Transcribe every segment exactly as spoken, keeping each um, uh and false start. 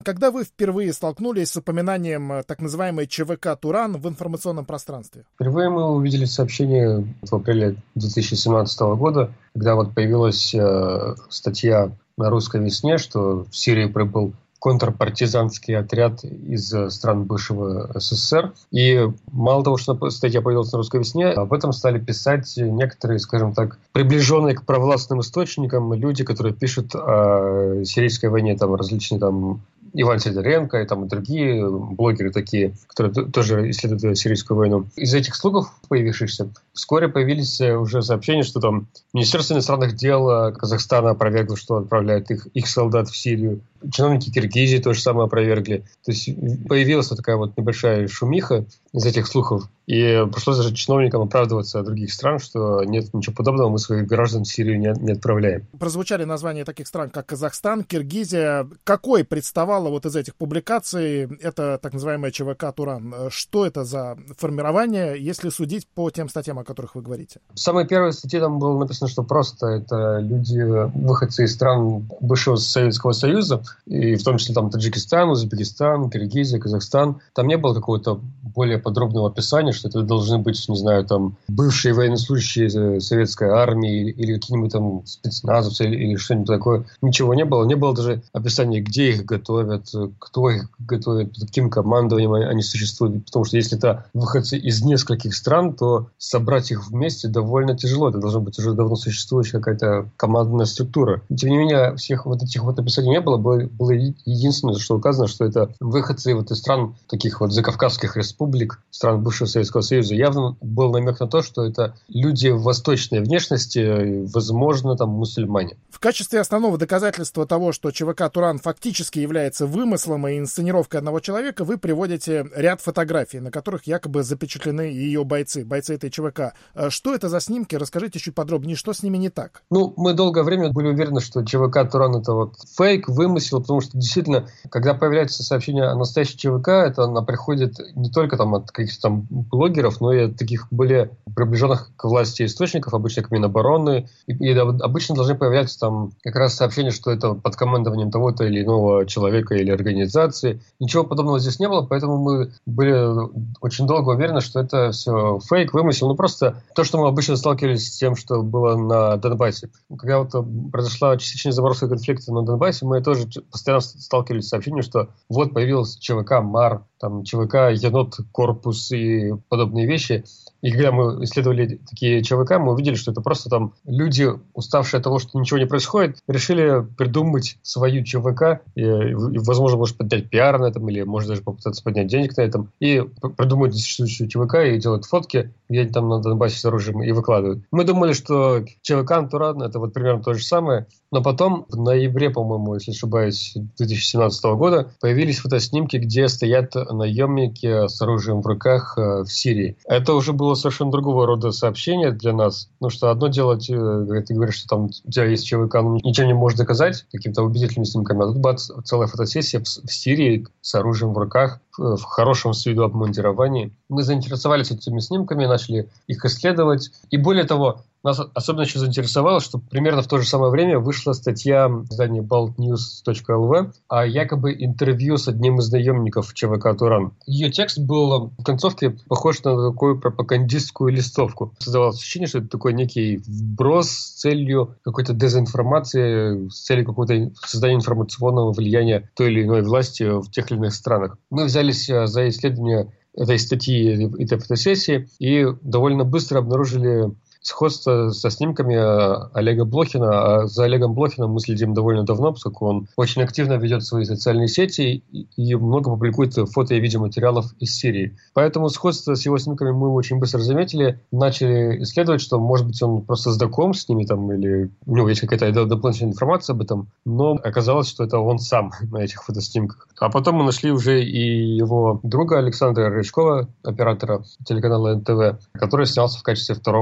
когда вы впервые столкнулись с упоминанием так называемой ЧВК «Туран» в информационном пространстве? Впервые мы увидели сообщение в апреле две тысячи семнадцатого года, когда вот появилась э, статья на «Русской весне», что в Сирию прибыл контрпартизанский отряд из стран бывшего СССР. И мало того, что статья появилась на «Русской весне», об этом стали писать некоторые, скажем так, приближенные к провластным источникам люди, которые пишут о сирийской войне, там различные там Иван Сидоренко и там и другие блогеры такие, которые тоже исследуют сирийскую войну. Из этих слухов появившихся вскоре появились уже сообщения, что там Министерство иностранных дел Казахстана опровергло, что отправляет их, их солдат в Сирию. Чиновники Киргизии то же самое опровергли. То есть появилась вот такая вот небольшая шумиха из этих слухов. И пришлось даже чиновникам оправдываться от других стран, что нет ничего подобного, мы своих граждан в Сирию не, не отправляем. Прозвучали названия таких стран, как Казахстан, Киргизия. Какой представала вот из этих публикаций это так называемая ЧВК «Туран»? Что это за формирование, если судить по тем статьям, о которых вы говорите? В самой первой статье там было написано, что просто это люди, выходцы из стран бывшего Советского Союза, и в том числе там Таджикистан, Узбекистан, Киргизия, Казахстан. Там не было какого-то более подробного описания, что это должны быть, не знаю, там бывшие военнослужащие советской армии или какие-нибудь там спецназовцы или, или что-нибудь такое. Ничего не было. Не было даже описания, где их готовят, кто их готовит, под каким командованием они существуют. Потому что если это выходцы из нескольких стран, то собрать их вместе довольно тяжело. Это должна быть уже давно существующая какая-то командная структура. И, тем не менее, всех вот этих вот описаний не было. Было, было единственное, что указано, что это выходцы вот из стран таких вот закавказских республик, стран бывшего Советского Союза. Явно был намек на то, что это люди восточной внешности, возможно, там мусульмане. В качестве основного доказательства того, что ЧВК «Туран» фактически является вымыслом и инсценировкой одного человека, вы приводите ряд фотографий, на которых якобы запечатлены ее бойцы, бойцы этой ЧВК. Что это за снимки? Расскажите чуть подробнее, что с ними не так? Ну, мы долгое время были уверены, что ЧВК «Туран» — это вот фейк, вымысел, потому что действительно, когда появляется сообщение о настоящей ЧВК, это она приходит не только там от каких-то там блогеров, но и от таких более приближенных к власти источников, обычно к Минобороны. И, и обычно должны появляться там как раз сообщения, что это под командованием того-то или иного человека или организации. Ничего подобного здесь не было, поэтому мы были очень долго уверены, что это все фейк, вымысел. Ну, просто то, что мы обычно сталкивались с тем, что было на Донбассе. Когда вот произошла частичная заморозка конфликта на Донбассе, мы тоже постоянно сталкивались с сообщением, что вот появилась ЧВК МАР, там ЧВК Енот, Корпус и подобные вещи. И когда мы исследовали такие ЧВК, мы увидели, что это просто там люди, уставшие от того, что ничего не происходит, решили придумать свою ЧВК, и, и, возможно, может поднять пиар на этом, или может даже попытаться поднять денег на этом, и придумать существующую ЧВК и делать фотки, где они там на Донбассе с оружием, и выкладывают. Мы думали, что ЧВК «Туран» — это вот примерно то же самое, но потом в ноябре, по-моему, если не ошибаюсь, две тысячи семнадцатого года, появились фотоснимки, где стоят наемники с оружием в руках в Сирии. Это уже было совершенно другого рода сообщение для нас. Потому что одно дело, ты говоришь, что там у тебя есть ЧВК, но ничего не можешь доказать какими-то убедительными снимками, а тут бац, целая фотосессия в, в Сирии с оружием в руках, в, в хорошем с виду обмундировании. Мы заинтересовались этими снимками, начали их исследовать. И более того, нас особенно еще заинтересовало, что примерно в то же самое время вышла статья в издании балт ньюс точка эл ви о якобы интервью с одним из наемников ЧВК «Туран». Ее текст был в концовке похож на такую пропагандистскую листовку. Создавалось ощущение, что это такой некий вброс с целью какой-то дезинформации, с целью какого-то создания информационного влияния той или иной власти в тех или иных странах. Мы взялись за исследование этой статьи, этой фотосессии, и довольно быстро обнаружили сходство со снимками Олега Блохина. А за Олегом Блохиным мы следим довольно давно, поскольку он очень активно ведет свои социальные сети и много публикует фото и видеоматериалов из Сирии. Поэтому сходство с его снимками мы очень быстро заметили, начали исследовать, что, может быть, он просто знаком с ними, там, или у него есть какая-то дополнительная информация об этом, но оказалось, что это он сам на этих фотоснимках. А потом мы нашли уже и его друга Александра Рычкова, оператора телеканала эн тэ вэ, который снялся в качестве второго такого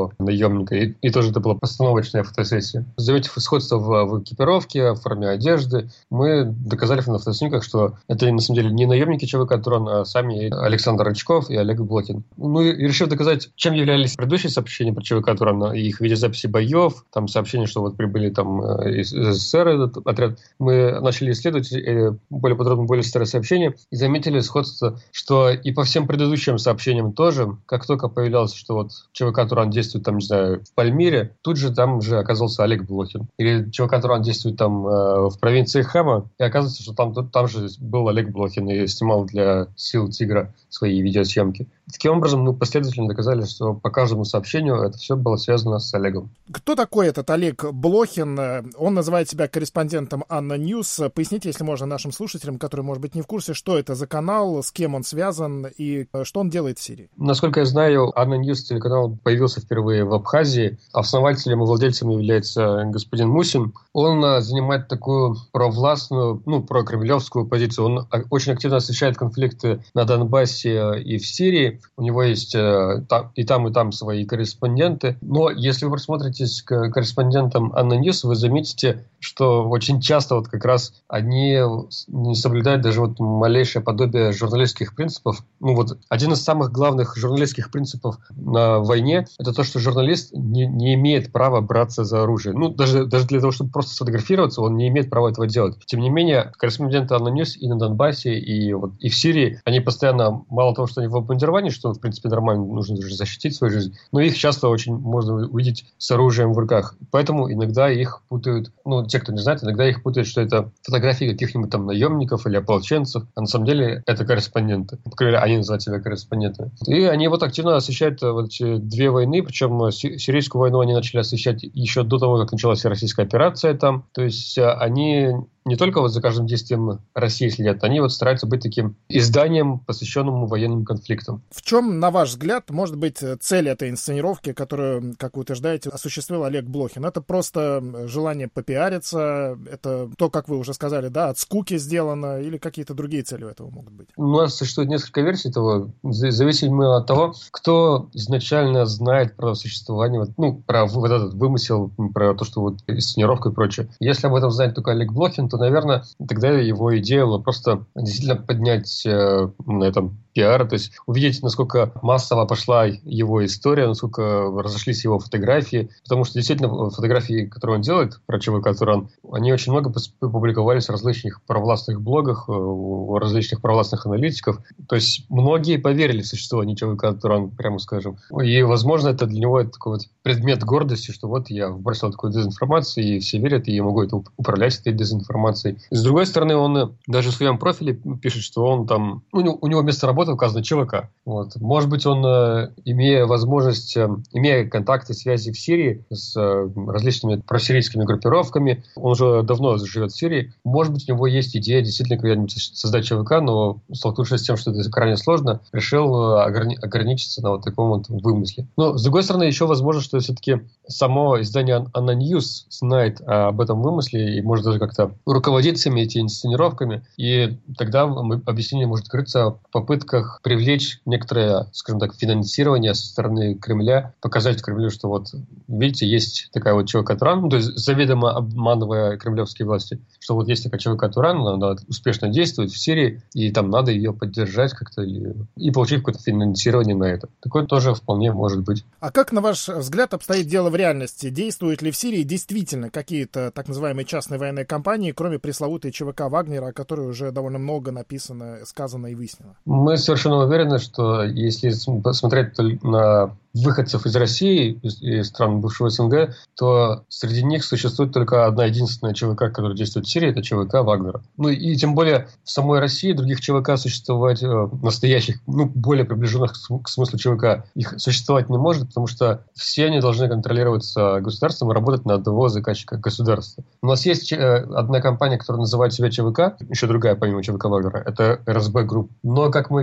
одного наемника, и, и тоже это была постановочная фотосессия. Заметив сходство в, в экипировке, в форме одежды, мы доказали на фотоснимках, что это на самом деле не наемники ЧВК Туран, а сами Александр Рычков и Олег Блохин. Ну и решив доказать, чем являлись предыдущие сообщения про ЧВК Туран, их видеозаписи боев, там сообщения, что вот прибыли там из СССР этот отряд, мы начали исследовать более подробно, более старые сообщения и заметили сходство, что и по всем предыдущим сообщениям тоже, как только появлялось, что вот ЧВК Туран действует там, не знаю, в Пальмире, тут же там же оказался Олег Блохин. Или ЧВК Туран действует там э, в провинции Хама, и оказывается, что там, там же был Олег Блохин и снимал для сил Тигра свои видеосъемки. Таким образом, мы последовательно доказали, что по каждому сообщению это все было связано с Олегом. Кто такой этот Олег Блохин? Он называет себя корреспондентом Анна Ньюс. Поясните, если можно, нашим слушателям, которые, может быть, не в курсе, что это за канал, с кем он связан и что он делает в Сирии. Насколько я знаю, Анна Ньюс телеканал появился впервые в Абхазии. Основателем и владельцем является господин Мусин. Он занимает такую провластную, ну, прокремлевскую позицию. Он очень активно освещает конфликты на Донбассе и в Сирии. У него есть э, там, и там, и там свои корреспонденты. Но если вы присмотритесь к корреспондентам Анна Ньюс, вы заметите, что очень часто вот как раз они не соблюдают даже вот малейшее подобие журналистских принципов. Ну вот один из самых главных журналистских принципов на войне — это то, что журналист не, не имеет права браться за оружие. Ну даже, даже для того, чтобы просто сфотографироваться, он не имеет права этого делать. Тем не менее, корреспонденты Анна Ньюс и на Донбассе, и, вот, и в Сирии, они постоянно, мало того, что они в обмундировании, что, в принципе, нормально, нужно же защитить свою жизнь, но их часто очень можно увидеть с оружием в руках. Поэтому иногда их путают, ну, те, кто не знает, иногда их путают, что это фотографии каких-нибудь там наемников или ополченцев, а на самом деле это корреспонденты. По крайней мере, они называют себя корреспондентами. И они вот активно освещают вот эти две войны, причем сирийскую войну они начали освещать еще до того, как началась российская операция там. То есть они не только вот за каждым действием России следят, они вот стараются быть таким изданием, посвященным военным конфликтам. В чем, на ваш взгляд, может быть цель этой инсценировки, которую, как вы утверждаете, осуществил Олег Блохин? Это просто желание попиариться, это то, как вы уже сказали, да, от скуки сделано, или какие-то другие цели у этого могут быть? У нас существует несколько версий того, зависимо от того, кто изначально знает про существование, ну, про вот этот вымысел, про то, что вот инсценировка и прочее. Если об этом знает только Олег Блохин, то, наверное, тогда его идея была просто действительно поднять э, на этом пиар, то есть увидеть, насколько массово пошла его история, насколько разошлись его фотографии, потому что действительно фотографии, которые он делает про ЧВК Туран, они очень много публиковались в различных провластных блогах, у различных провластных аналитиков, то есть многие поверили в существование ЧВК Туран, прямо скажем, и, возможно, это для него такой вот предмет гордости, что вот я вбросил такую дезинформацию, и все верят, и я могу это управлять этой дезинформацией. С другой стороны, он даже в своем профиле пишет, что он там, у него, у него место работы указано ЧВК. Вот. Может быть, он, имея возможность, имея контакты, связи в Сирии с различными просирийскими группировками, он уже давно живет в Сирии, может быть, у него есть идея действительно когда-нибудь создать ЧВК, но, столкнувшись с тем, что это крайне сложно, решил ограни- ограничиться на вот таком вот вымысле. Но, с другой стороны, еще возможно, что все-таки само издание Анна Ньюс знает об этом вымысле и может даже как-то руководить всеми этими инсценировками, и тогда объяснение может крыться в попытках привлечь некоторое, скажем так, финансирование со стороны Кремля, показать Кремлю, что вот, видите, есть такая вот ЧВК Туран, ну, то есть заведомо обманывая кремлевские власти, что вот есть такая ЧВК Туран, она успешно действует в Сирии, и там надо ее поддержать как-то или... и получить какое-то финансирование на это. Такое тоже вполне может быть. А как, на ваш взгляд, обстоит дело в реальности? Действуют ли в Сирии действительно какие-то так называемые частные военные компании, кроме пресловутой ЧВК Вагнера, о которой уже довольно много написано, сказано и выяснено? Мы совершенно уверены, что если посмотреть на выходцев из России и стран бывшего СНГ, то среди них существует только одна единственная ЧВК, которая действует в Сирии, это ЧВК Вагнера. Ну и тем более в самой России других ЧВК существовать, настоящих, ну более приближенных к смыслу ЧВК, их существовать не может, потому что все они должны контролироваться государством и работать на одного заказчика государства. У нас есть одна компания, которая называет себя ЧВК, еще другая помимо ЧВК Вагнера, это эр эс бэ Group. Но, как мы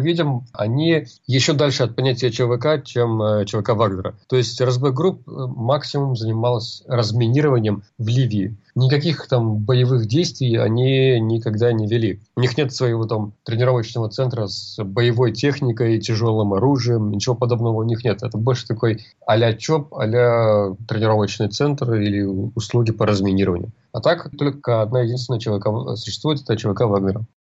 видим, они еще дальше от понятия ЧВК, чем э, ЧВК Вагнера. То есть РСБ Групп максимум занималась разминированием в Ливии. Никаких там боевых действий они никогда не вели. У них нет своего там тренировочного центра с боевой техникой, тяжелым оружием, ничего подобного у них нет. Это больше такой а-ля ЧОП, а-ля тренировочный центр или услуги по разминированию. А так только одна единственная ЧВК существует, это ЧВК Вагнера.